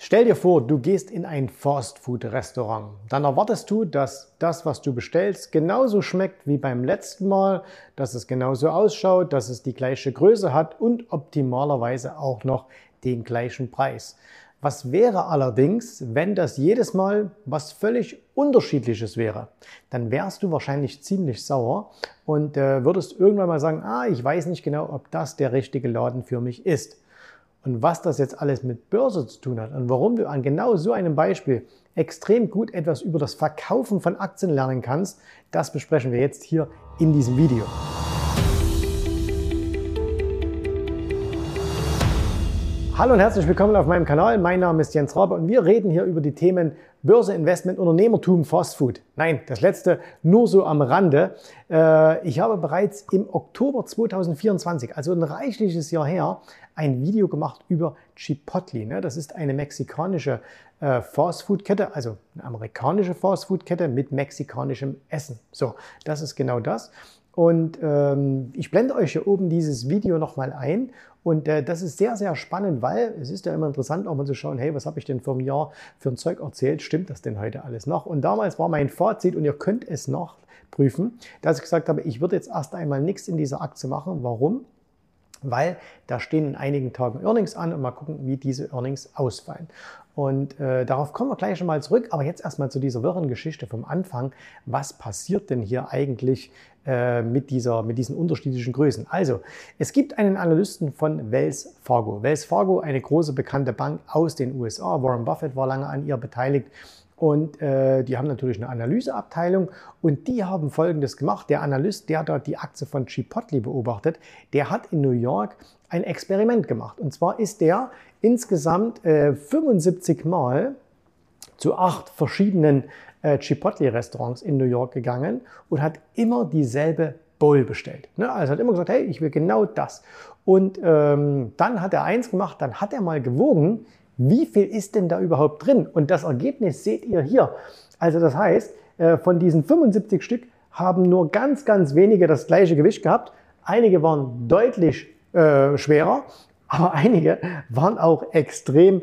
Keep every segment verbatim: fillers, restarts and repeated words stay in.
Stell dir vor, du gehst in ein Fast-Food-Restaurant. Dann erwartest du, dass das, was du bestellst, genauso schmeckt wie beim letzten Mal, dass es genauso ausschaut, dass es die gleiche Größe hat und optimalerweise auch noch den gleichen Preis. Was wäre allerdings, wenn das jedes Mal was völlig Unterschiedliches wäre? Dann wärst du wahrscheinlich ziemlich sauer und äh, würdest irgendwann mal sagen, ah, ich weiß nicht genau, ob das der richtige Laden für mich ist. Und was das jetzt alles mit Börse zu tun hat und warum du an genau so einem Beispiel extrem gut etwas über das Verkaufen von Aktien lernen kannst, das besprechen wir jetzt hier in diesem Video. Hallo und herzlich willkommen auf meinem Kanal. Mein Name ist Jens Rabe und wir reden hier über die Themen Börse, Investment, Unternehmertum, Fastfood. Nein, das letzte nur so am Rande. Ich habe bereits im Oktober zweitausendvierundzwanzig, also ein reichliches Jahr her, ein Video gemacht über Chipotle. Das ist eine mexikanische Fastfood-Kette, also eine amerikanische Fastfood-Kette mit mexikanischem Essen. So, das ist genau das. Und ähm, ich blende euch hier oben dieses Video nochmal ein. Und äh, das ist sehr, sehr spannend, weil es ist ja immer interessant, auch mal zu schauen, hey, was habe ich denn vor einem Jahr für ein Zeug erzählt? Stimmt das denn heute alles noch? Und damals war mein Fazit, und ihr könnt es noch prüfen, dass ich gesagt habe, ich würde jetzt erst einmal nichts in dieser Aktie machen. Warum? Weil da stehen in einigen Tagen Earnings an und mal gucken, wie diese Earnings ausfallen. Und äh, darauf kommen wir gleich schon mal zurück, aber jetzt erstmal zu dieser wirren Geschichte vom Anfang. Was passiert denn hier eigentlich äh, mit, dieser, mit diesen unterschiedlichen Größen? Also, es gibt einen Analysten von Wells Fargo. Wells Fargo, eine große bekannte Bank aus den U S A. Warren Buffett war lange an ihr beteiligt. Und äh, die haben natürlich eine Analyseabteilung und die haben Folgendes gemacht. Der Analyst, der dort die Aktie von Chipotle beobachtet, der hat in New York ein Experiment gemacht. Und zwar ist der insgesamt äh, fünfundsiebzig Mal zu acht verschiedenen äh, Chipotle-Restaurants in New York gegangen und hat immer dieselbe Bowl bestellt. Ne? Also hat immer gesagt, hey, ich will genau das. Und ähm, dann hat er eins gemacht, dann hat er mal gewogen, wie viel ist denn da überhaupt drin? Und das Ergebnis seht ihr hier. Also das heißt, von diesen fünfundsiebzig Stück haben nur ganz, ganz wenige das gleiche Gewicht gehabt. Einige waren deutlich äh, schwerer, aber einige waren auch extrem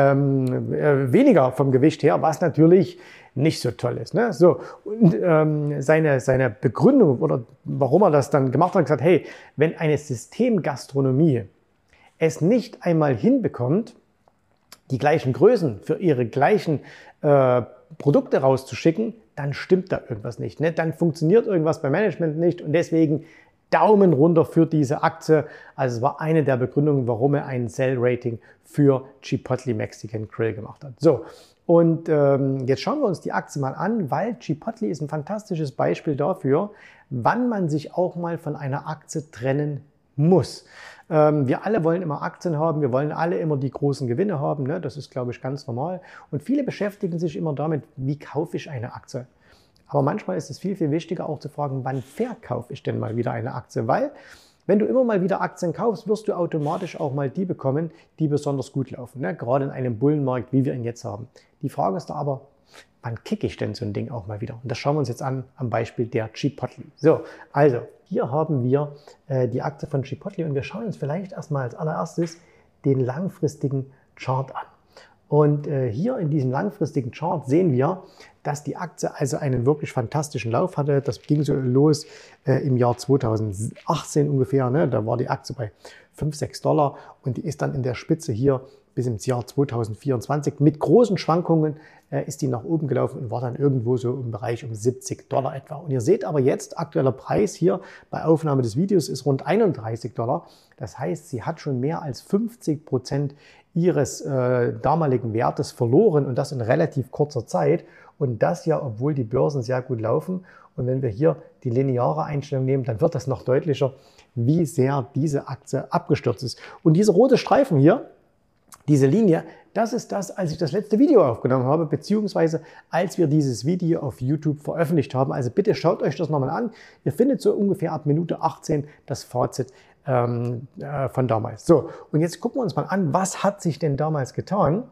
ähm, äh, weniger vom Gewicht her, was natürlich nicht so toll ist. Ne? So, und ähm, seine, seine Begründung oder warum er das dann gemacht hat, gesagt, hey, wenn eine Systemgastronomie es nicht einmal hinbekommt, die gleichen Größen für ihre gleichen äh, Produkte rauszuschicken, dann stimmt da irgendwas nicht. Ne? Dann funktioniert irgendwas beim Management nicht und deswegen Daumen runter für diese Aktie. Also es war eine der Begründungen, warum er ein Sell-Rating für Chipotle Mexican Grill gemacht hat. So, und ähm, jetzt schauen wir uns die Aktie mal an, weil Chipotle ist ein fantastisches Beispiel dafür, wann man sich auch mal von einer Aktie trennen muss. Wir alle wollen immer Aktien haben, wir wollen alle immer die großen Gewinne haben, ne? Das ist, glaube ich, ganz normal. Und viele beschäftigen sich immer damit, wie kaufe ich eine Aktie. Aber manchmal ist es viel, viel wichtiger auch zu fragen, wann verkaufe ich denn mal wieder eine Aktie? Weil, wenn du immer mal wieder Aktien kaufst, wirst du automatisch auch mal die bekommen, die besonders gut laufen. Ne? Gerade in einem Bullenmarkt, wie wir ihn jetzt haben. Die Frage ist da aber, wann kicke ich denn so ein Ding auch mal wieder? Und das schauen wir uns jetzt an am Beispiel der Chipotle. So, also hier haben wir äh, die Aktie von Chipotle und wir schauen uns vielleicht erstmal als allererstes den langfristigen Chart an. Und äh, hier in diesem langfristigen Chart sehen wir, dass die Aktie also einen wirklich fantastischen Lauf hatte. Das ging so los äh, im Jahr zweitausendachtzehn ungefähr. Ne? Da war die Aktie bei fünf, sechs Dollar und die ist dann in der Spitze hier bis ins Jahr zweitausendvierundzwanzig. Mit großen Schwankungen äh, ist die nach oben gelaufen und war dann irgendwo so im Bereich um siebzig Dollar etwa. Und ihr seht aber jetzt, aktueller Preis hier bei Aufnahme des Videos ist rund einunddreißig Dollar. Das heißt, sie hat schon mehr als fünfzig Prozent ihres äh, damaligen Wertes verloren und das in relativ kurzer Zeit. Und das ja, obwohl die Börsen sehr gut laufen. Und wenn wir hier die lineare Einstellung nehmen, dann wird das noch deutlicher, wie sehr diese Aktie abgestürzt ist. Und diese rote Streifen hier, diese Linie, das ist das, als ich das letzte Video aufgenommen habe, beziehungsweise als wir dieses Video auf YouTube veröffentlicht haben. Also bitte schaut euch das nochmal an. Ihr findet so ungefähr ab Minute achtzehn das Fazit ähm, äh, von damals. So, und jetzt gucken wir uns mal an, was hat sich denn damals getan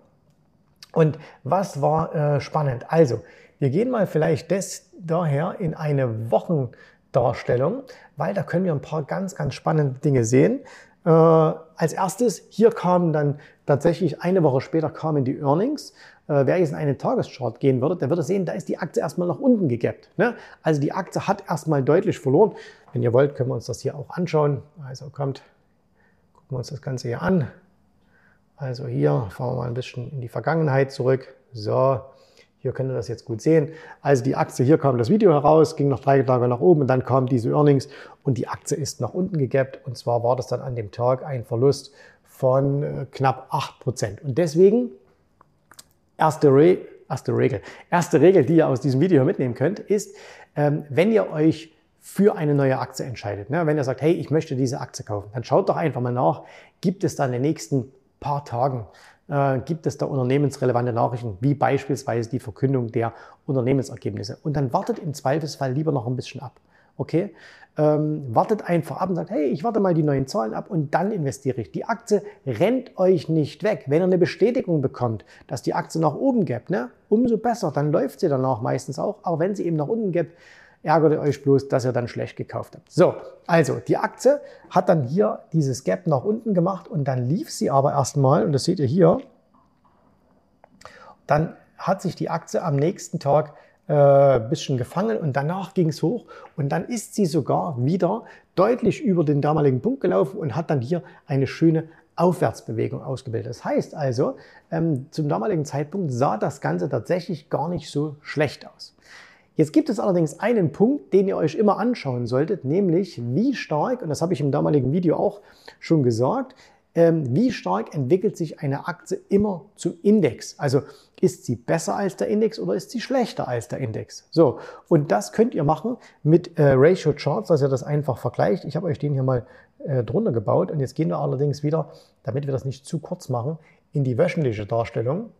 und was war äh, spannend. Also, wir gehen mal vielleicht des, daher in eine Wochendarstellung, weil da können wir ein paar ganz, ganz spannende Dinge sehen. Äh, als erstes, hier kamen dann tatsächlich eine Woche später kamen die Earnings. Äh, wer jetzt in einen Tageschart gehen würde, der würde sehen, da ist die Aktie erstmal nach unten gegappt. Ne? Also die Aktie hat erstmal deutlich verloren. Wenn ihr wollt, können wir uns das hier auch anschauen. Also kommt, gucken wir uns das Ganze hier an. Also hier fahren wir mal ein bisschen in die Vergangenheit zurück. So, hier könnt ihr das jetzt gut sehen. Also die Aktie, hier kam das Video heraus, ging noch drei Tage nach oben und dann kamen diese Earnings und die Aktie ist nach unten gegappt. Und zwar war das dann an dem Tag ein Verlust von äh, knapp acht Prozent. Und deswegen, erste, Re erste Regel, erste Regel, die ihr aus diesem Video mitnehmen könnt, ist, ähm, wenn ihr euch für eine neue Aktie entscheidet, ne, wenn ihr sagt, hey, ich möchte diese Aktie kaufen, dann schaut doch einfach mal nach, gibt es da in den nächsten paar Tagen äh, gibt es da unternehmensrelevante Nachrichten, wie beispielsweise die Verkündung der Unternehmensergebnisse. Und dann wartet im Zweifelsfall lieber noch ein bisschen ab. Okay? Ähm, wartet einfach ab und sagt, hey, ich warte mal die neuen Zahlen ab und dann investiere ich. Die Aktie rennt euch nicht weg. Wenn ihr eine Bestätigung bekommt, dass die Aktie nach oben geht, ne, umso besser, dann läuft sie danach meistens auch. Aber wenn sie eben nach unten geht, ärgert ihr euch bloß, dass ihr dann schlecht gekauft habt. So, also die Aktie hat dann hier dieses Gap nach unten gemacht und dann lief sie aber erstmal, und das seht ihr hier, dann hat sich die Aktie am nächsten Tag ein äh, bisschen gefangen und danach ging es hoch und dann ist sie sogar wieder deutlich über den damaligen Punkt gelaufen und hat dann hier eine schöne Aufwärtsbewegung ausgebildet. Das heißt also, ähm, zum damaligen Zeitpunkt sah das Ganze tatsächlich gar nicht so schlecht aus. Jetzt gibt es allerdings einen Punkt, den ihr euch immer anschauen solltet, nämlich wie stark, und das habe ich im damaligen Video auch schon gesagt, ähm, wie stark entwickelt sich eine Aktie immer zum Index? Also ist sie besser als der Index oder ist sie schlechter als der Index? So, und das könnt ihr machen mit äh, Ratio Charts, dass ihr das einfach vergleicht. Ich habe euch den hier mal äh, drunter gebaut und jetzt gehen wir allerdings wieder, damit wir das nicht zu kurz machen, in die wöchentliche Darstellung.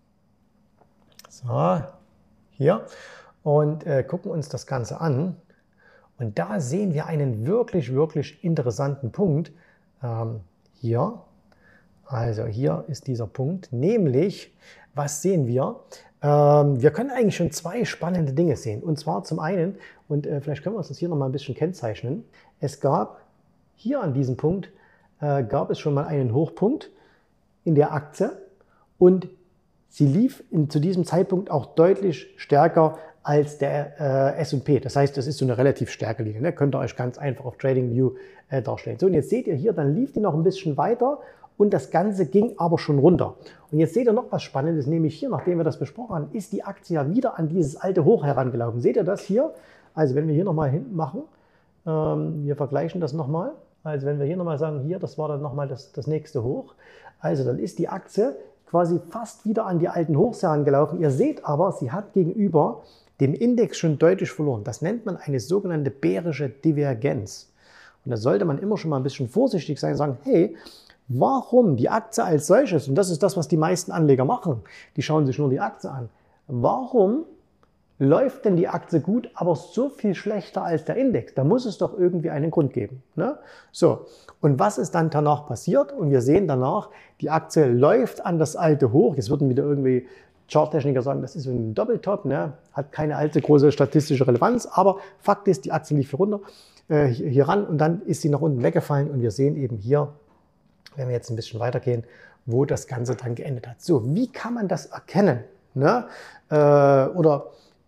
So, hier. Und äh, gucken uns das Ganze an. Und da sehen wir einen wirklich, wirklich interessanten Punkt. Ähm, hier, also hier ist dieser Punkt, nämlich, was sehen wir? Ähm, wir können eigentlich schon zwei spannende Dinge sehen. Und zwar zum einen, und äh, vielleicht können wir uns das hier nochmal ein bisschen kennzeichnen, es gab hier an diesem Punkt, äh, gab es schon mal einen Hochpunkt in der Aktie und sie lief in, zu diesem Zeitpunkt auch deutlich stärker als der äh, S und P. Das heißt, das ist so eine relativ starke Linie. Ne? Könnt ihr euch ganz einfach auf TradingView äh, darstellen. So, und jetzt seht ihr hier, dann lief die noch ein bisschen weiter und das Ganze ging aber schon runter. Und jetzt seht ihr noch was Spannendes, nämlich hier, nachdem wir das besprochen haben, ist die Aktie ja wieder an dieses alte Hoch herangelaufen. Seht ihr das hier? Also wenn wir hier nochmal hinten machen, ähm, wir vergleichen das nochmal. Also wenn wir hier nochmal sagen, hier, das war dann nochmal das, das nächste Hoch. Also dann ist die Aktie quasi fast wieder an die alten Hochs herangelaufen. Ihr seht aber, sie hat gegenüber dem Index schon deutlich verloren. Das nennt man eine sogenannte bärische Divergenz. Und da sollte man immer schon mal ein bisschen vorsichtig sein und sagen, hey, warum die Aktie als solches, und das ist das, was die meisten Anleger machen, die schauen sich nur die Aktie an, warum läuft denn die Aktie gut, aber so viel schlechter als der Index? Da muss es doch irgendwie einen Grund geben. Ne? So, und was ist dann danach passiert? Und wir sehen danach, die Aktie läuft an das alte Hoch. Jetzt würden wieder irgendwie Charttechniker sagen, das ist so ein Doppeltop, ne? Hat keine allzu große statistische Relevanz, aber Fakt ist, die Aktie lief hier runter, äh, hier, hier ran und dann ist sie nach unten weggefallen und wir sehen eben hier, wenn wir jetzt ein bisschen weitergehen, wo das Ganze dann geendet hat. So, wie kann man das erkennen? Ne? Äh, oder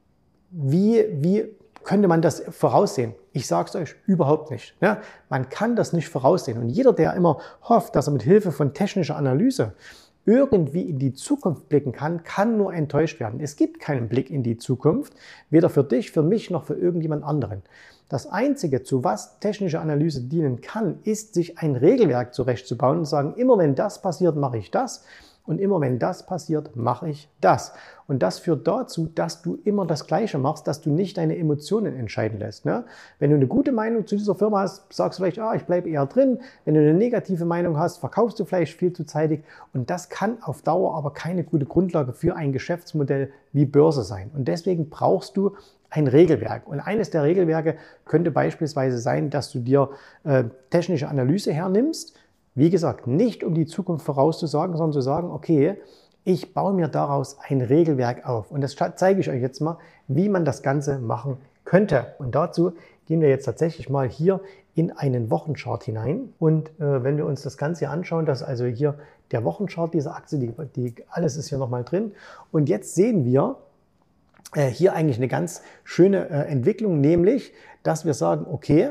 wie, wie könnte man das voraussehen? Ich sage es euch, überhaupt nicht. Ne? Man kann das nicht voraussehen. Und jeder, der immer hofft, dass er mit Hilfe von technischer Analyse irgendwie in die Zukunft blicken kann, kann nur enttäuscht werden. Es gibt keinen Blick in die Zukunft, weder für dich, für mich noch für irgendjemand anderen. Das Einzige, zu was technische Analyse dienen kann, ist, sich ein Regelwerk zurechtzubauen und sagen, immer wenn das passiert, mache ich das. Und immer wenn das passiert, mache ich das. Und das führt dazu, dass du immer das Gleiche machst, dass du nicht deine Emotionen entscheiden lässt. Ne? Wenn du eine gute Meinung zu dieser Firma hast, sagst du vielleicht, ah, ich bleibe eher drin. Wenn du eine negative Meinung hast, verkaufst du vielleicht viel zu zeitig. Und das kann auf Dauer aber keine gute Grundlage für ein Geschäftsmodell wie Börse sein. Und deswegen brauchst du ein Regelwerk. Und eines der Regelwerke könnte beispielsweise sein, dass du dir äh, technische Analyse hernimmst. Wie gesagt, nicht um die Zukunft vorauszusagen, sondern zu sagen, okay, ich baue mir daraus ein Regelwerk auf. Und das zeige ich euch jetzt mal, wie man das Ganze machen könnte. Und dazu gehen wir jetzt tatsächlich mal hier in einen Wochenchart hinein. Und äh, wenn wir uns das Ganze hier anschauen, dass also hier der Wochenchart dieser Aktie, die, die, alles ist hier nochmal drin. Und jetzt sehen wir äh, hier eigentlich eine ganz schöne äh, Entwicklung, nämlich, dass wir sagen, okay,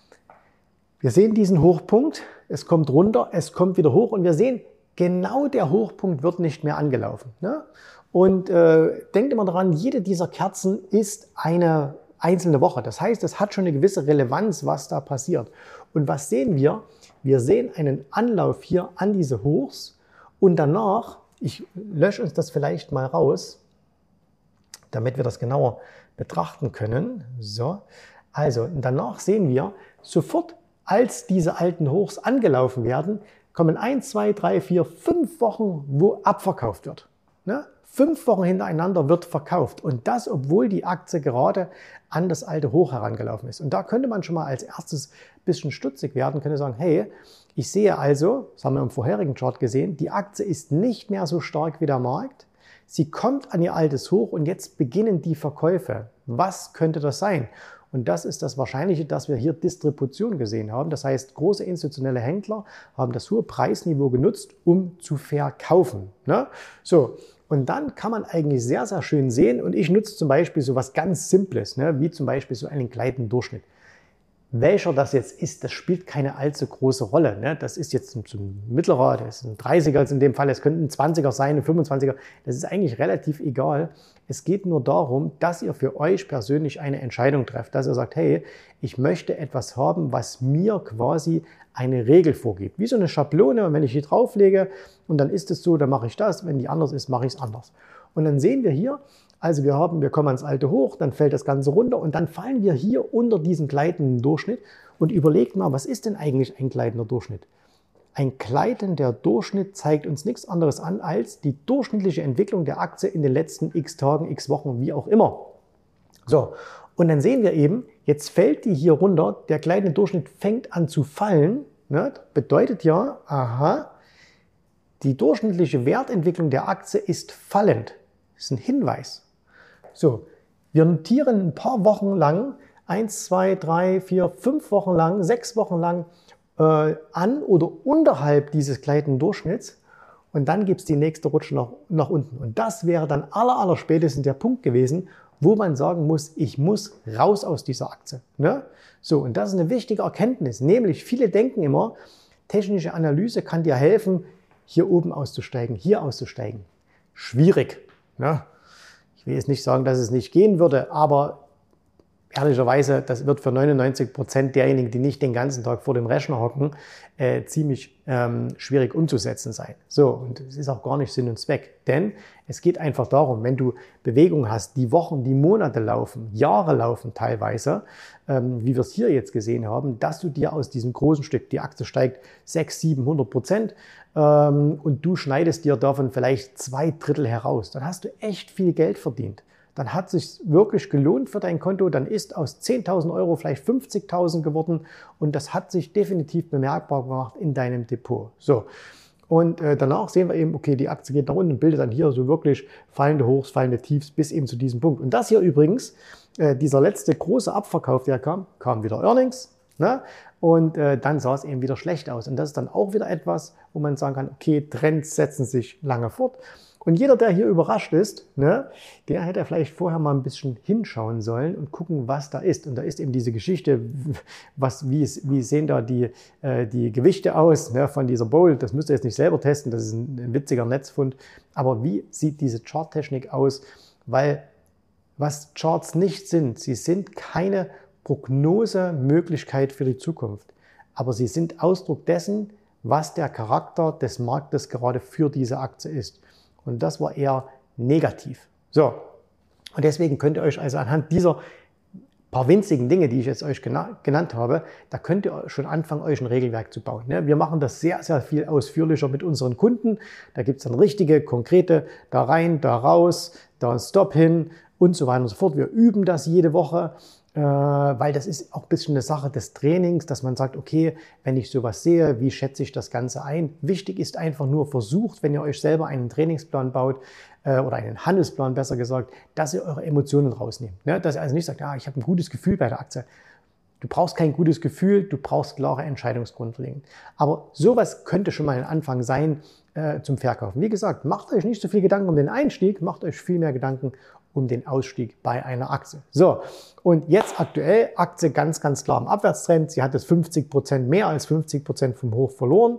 wir sehen diesen Hochpunkt, es kommt runter, es kommt wieder hoch und wir sehen, genau der Hochpunkt wird nicht mehr angelaufen. Ne? Und äh, denkt immer daran, jede dieser Kerzen ist eine einzelne Woche. Das heißt, es hat schon eine gewisse Relevanz, was da passiert. Und was sehen wir? Wir sehen einen Anlauf hier an diese Hochs und danach, ich lösche uns das vielleicht mal raus, damit wir das genauer betrachten können. So, also danach sehen wir, sofort als diese alten Hochs angelaufen werden, kommen eins, zwei, drei, vier, fünf Wochen, wo abverkauft wird. Ne? Fünf Wochen hintereinander wird verkauft und das, obwohl die Aktie gerade an das alte Hoch herangelaufen ist. Und da könnte man schon mal als erstes ein bisschen stutzig werden, könnte sagen, hey, ich sehe also, das haben wir im vorherigen Chart gesehen, die Aktie ist nicht mehr so stark wie der Markt. Sie kommt an ihr altes Hoch und jetzt beginnen die Verkäufe. Was könnte das sein? Und das ist das Wahrscheinliche, dass wir hier Distribution gesehen haben. Das heißt, große institutionelle Händler haben das hohe Preisniveau genutzt, um zu verkaufen. Ne? So. Und dann kann man eigentlich sehr, sehr schön sehen, und ich nutze zum Beispiel so was ganz Simples, ne, wie zum Beispiel so einen gleitenden Durchschnitt. Welcher das jetzt ist, das spielt keine allzu große Rolle. Ne? Das ist jetzt ein, ein mittlerer, das ist ein dreißiger in dem Fall, es könnte ein zwanziger sein, ein fünfundzwanziger. Das ist eigentlich relativ egal. Es geht nur darum, dass ihr für euch persönlich eine Entscheidung trefft, dass ihr sagt, hey, ich möchte etwas haben, was mir quasi eine Regel vorgibt. Wie so eine Schablone, und wenn ich die drauflege und dann ist es so, dann mache ich das, wenn die anders ist, mache ich es anders. Und dann sehen wir hier, also wir haben, wir kommen ans alte Hoch, dann fällt das Ganze runter und dann fallen wir hier unter diesen gleitenden Durchschnitt und überlegt mal, was ist denn eigentlich ein gleitender Durchschnitt? Ein gleitender Durchschnitt zeigt uns nichts anderes an als die durchschnittliche Entwicklung der Aktie in den letzten x Tagen, x Wochen, wie auch immer. So, und dann sehen wir eben, jetzt fällt die hier runter, der gleitende Durchschnitt fängt an zu fallen. Ne? Das bedeutet ja, aha, die durchschnittliche Wertentwicklung der Aktie ist fallend. Das ist ein Hinweis. So, wir notieren ein paar Wochen lang, eins, zwei, drei, vier, fünf Wochen lang, sechs Wochen lang äh, an oder unterhalb dieses gleitenden Durchschnitts und dann gibt es die nächste Rutsche nach, nach unten. Und das wäre dann aller, aller spätestens der Punkt gewesen, wo man sagen muss, ich muss raus aus dieser Aktie. Ne? So, und das ist eine wichtige Erkenntnis, nämlich viele denken immer, technische Analyse kann dir helfen, hier oben auszusteigen, hier auszusteigen. Schwierig. Ne? Ich will jetzt nicht sagen, dass es nicht gehen würde, aber ehrlicherweise, das wird für neunundneunzig Prozent derjenigen, die nicht den ganzen Tag vor dem Rechner hocken, äh, ziemlich ähm, schwierig umzusetzen sein. So, und es ist auch gar nicht Sinn und Zweck, denn es geht einfach darum, wenn du Bewegung hast, die Wochen, die Monate laufen, Jahre laufen teilweise, ähm, wie wir es hier jetzt gesehen haben, dass du dir aus diesem großen Stück, die Aktie steigt sechshundert, siebenhundert Prozent ähm, und du schneidest dir davon vielleicht zwei Drittel heraus, dann hast du echt viel Geld verdient. Dann hat es sich wirklich gelohnt für dein Konto, dann ist aus zehntausend Euro vielleicht fünfzigtausend geworden und das hat sich definitiv bemerkbar gemacht in deinem Depot. So. Und äh, danach sehen wir eben, okay, die Aktie geht nach unten und bildet dann hier so wirklich fallende Hochs, fallende Tiefs bis eben zu diesem Punkt. Und das hier übrigens, äh, dieser letzte große Abverkauf, der kam, kam wieder Earnings, ne? Und äh, dann sah es eben wieder schlecht aus. Und das ist dann auch wieder etwas, wo man sagen kann, okay, Trends setzen sich lange fort. Und jeder, der hier überrascht ist, ne, der hätte vielleicht vorher mal ein bisschen hinschauen sollen und gucken, was da ist. Und da ist eben diese Geschichte, was, wie, ist, wie sehen da die, äh, die Gewichte aus, ne, von dieser Bowl. Das müsst ihr jetzt nicht selber testen, das ist ein, ein witziger Netzfund. Aber wie sieht diese Charttechnik aus? Weil was Charts nicht sind, sie sind keine Prognosemöglichkeit für die Zukunft. Aber sie sind Ausdruck dessen, was der Charakter des Marktes gerade für diese Aktie ist. Und das war eher negativ. So, und deswegen könnt ihr euch also anhand dieser paar winzigen Dinge, die ich jetzt euch genannt habe, da könnt ihr schon anfangen, euch ein Regelwerk zu bauen. Wir machen das sehr, sehr viel ausführlicher mit unseren Kunden. Da gibt es dann richtige, konkrete, da rein, da raus, da ein Stop hin und so weiter und so fort. Wir üben das jede Woche. Weil das ist auch ein bisschen eine Sache des Trainings, dass man sagt, okay, wenn ich sowas sehe, wie schätze ich das Ganze ein? Wichtig ist einfach nur, versucht, wenn ihr euch selber einen Trainingsplan baut äh, oder einen Handelsplan besser gesagt, dass ihr eure Emotionen rausnehmt. Ne? Dass ihr also nicht sagt, ah, ich habe ein gutes Gefühl bei der Aktie. Du brauchst kein gutes Gefühl, du brauchst klare Entscheidungsgrundlagen. Aber sowas könnte schon mal ein Anfang sein äh, zum Verkaufen. Wie gesagt, macht euch nicht so viel Gedanken um den Einstieg, macht euch viel mehr Gedanken um den Ausstieg bei einer Aktie. So, und jetzt aktuell Aktie ganz, ganz klar im Abwärtstrend. Sie hat es fünfzig Prozent, mehr als fünfzig Prozent vom Hoch verloren.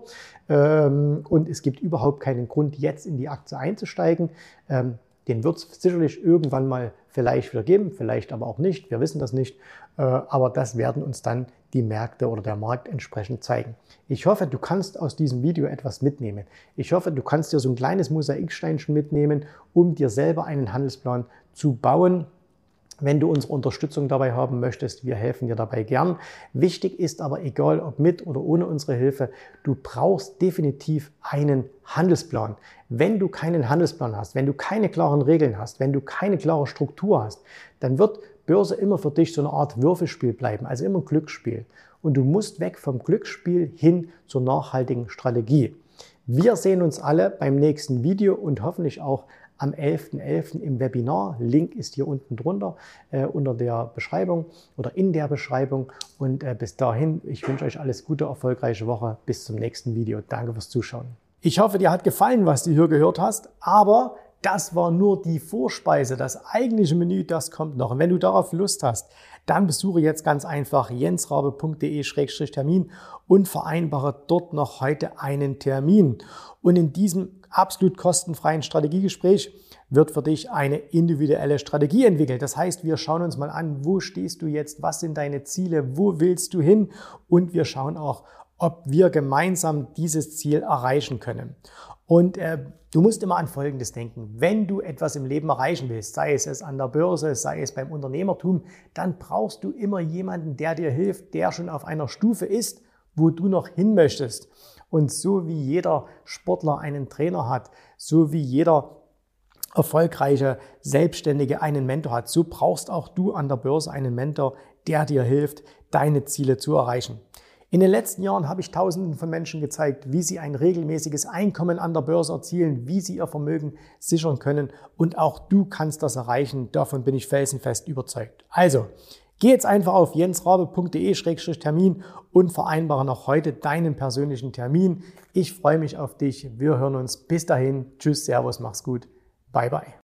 Ähm, und es gibt überhaupt keinen Grund, jetzt in die Aktie einzusteigen. Ähm, Den wird es sicherlich irgendwann mal vielleicht wieder geben, vielleicht aber auch nicht. Wir wissen das nicht. Aber das werden uns dann die Märkte oder der Markt entsprechend zeigen. Ich hoffe, du kannst aus diesem Video etwas mitnehmen. Ich hoffe, du kannst dir so ein kleines Mosaiksteinchen mitnehmen, um dir selber einen Handelsplan zu bauen. Wenn du unsere Unterstützung dabei haben möchtest, wir helfen dir dabei gern. Wichtig ist aber, egal ob mit oder ohne unsere Hilfe, du brauchst definitiv einen Handelsplan. Wenn du keinen Handelsplan hast, wenn du keine klaren Regeln hast, wenn du keine klare Struktur hast, dann wird Börse immer für dich so eine Art Würfelspiel bleiben, also immer ein Glücksspiel. Und du musst weg vom Glücksspiel hin zur nachhaltigen Strategie. Wir sehen uns alle beim nächsten Video und hoffentlich auch am elften elften im Webinar. Link ist hier unten drunter äh, unter der Beschreibung oder in der Beschreibung. Und äh, bis dahin, ich wünsche euch alles Gute, erfolgreiche Woche. Bis zum nächsten Video. Danke fürs Zuschauen. Ich hoffe, dir hat gefallen, was du hier gehört hast, aber das war nur die Vorspeise. Das eigentliche Menü, das kommt noch. Und wenn du darauf Lust hast, dann besuche jetzt ganz einfach jensrabe punkt de Schrägstrich Termin und vereinbare dort noch heute einen Termin. Und in diesem absolut kostenfreien Strategiegespräch wird für dich eine individuelle Strategie entwickelt. Das heißt, wir schauen uns mal an, wo stehst du jetzt, was sind deine Ziele, wo willst du hin, und wir schauen auch, ob wir gemeinsam dieses Ziel erreichen können. Und äh, du musst immer an Folgendes denken: Wenn du etwas im Leben erreichen willst, sei es, es an der Börse, sei es beim Unternehmertum, dann brauchst du immer jemanden, der dir hilft, der schon auf einer Stufe ist, wo du noch hin möchtest. Und so wie jeder Sportler einen Trainer hat, so wie jeder erfolgreiche Selbstständige einen Mentor hat, so brauchst auch du an der Börse einen Mentor, der dir hilft, deine Ziele zu erreichen. In den letzten Jahren habe ich Tausenden von Menschen gezeigt, wie sie ein regelmäßiges Einkommen an der Börse erzielen, wie sie ihr Vermögen sichern können, und auch du kannst das erreichen. Davon bin ich felsenfest überzeugt. Also, geh jetzt einfach auf jensrabe punkt de Schrägstrich Termin und vereinbare noch heute deinen persönlichen Termin. Ich freue mich auf dich. Wir hören uns. Bis dahin. Tschüss, Servus, mach's gut. Bye, bye.